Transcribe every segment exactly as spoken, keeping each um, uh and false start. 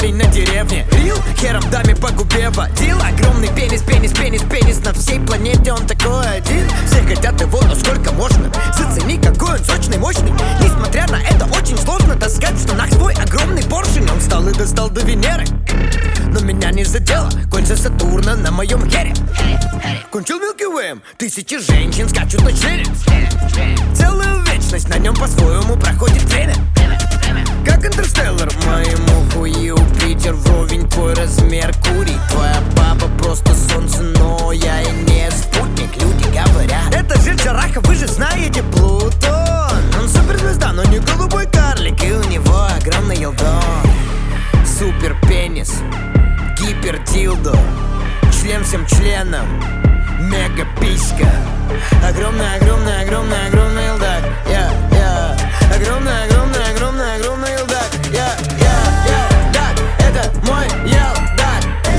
парень на деревне. Рил, хером даме по губе водил. Огромный пенис, пенис, пенис, пенис. На всей планете он такой один. Все хотят его, но сколько можно? Зацени, какой он сочный, мощный. Несмотря на это, очень сложно таскать в штанах свой огромный поршень. Он встал и достал до Венеры, но меня не задело кольца Сатурна на моем хере. Кончил Милки Уэем, тысячи женщин скачут на члене. Целую вечность на нем по-своему проходит время. Как Интерстеллар, моему хую Питер вровень твой размер курить. Твоя папа просто солнце, но я и не спутник. Люди говорят, это же Джараха, вы же знаете Плутон. Он суперзвезда, но не голубой карлик, и у него огромный елдон. Супер пенис, гипер дилдо, член всем членам, мега писька. Огромный, огромный, огромный, огромный елдак. Я, я, огромный, огромный, огромный, огромный елдак. Я, я, я, дак, это мой елдак.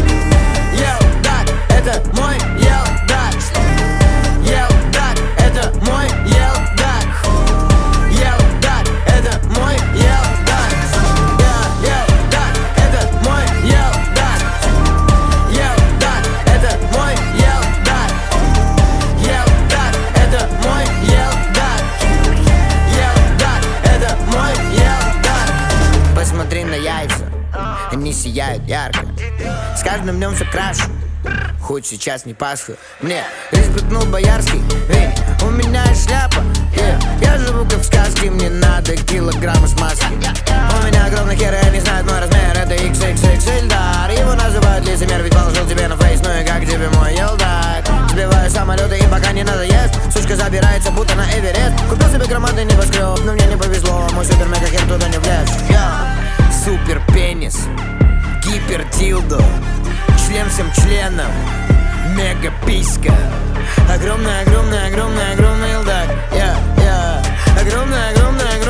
Елдак, это мой елдак. Елдак, это мой елдак. Елдак, это мой елдак. Я, елдак, это мой елдак. Елдак, это мой елдак. Елдак, это мой елдак. Елдак, это мой елдак. Посмотри на яйца, они сияют ярко. С каждым днем все краше, хоть сейчас не Пасха. Мне избегнул Боярский, эй, у меня есть шляпа, yeah. Я живу как в сказке, мне надо килограммы смазки. У меня огромный хер, я не знаю мой размер, это икс икс икс эль дар. Его называют лицемер, ведь положил тебе на фейс. Ну и как тебе мой елдак? Сбиваю самолеты и пока не надоест. Сучка забирается будто на Эверест. Купил себе громадный небоскреб, но мне не повезло. Мой супер мега хер туда не влез. Я супер пенис, гипер дилдо, член всем членам, мега писька. Огромный, огромный, огромный, огромный елдак. Я, я, огромный, огромный, огромный.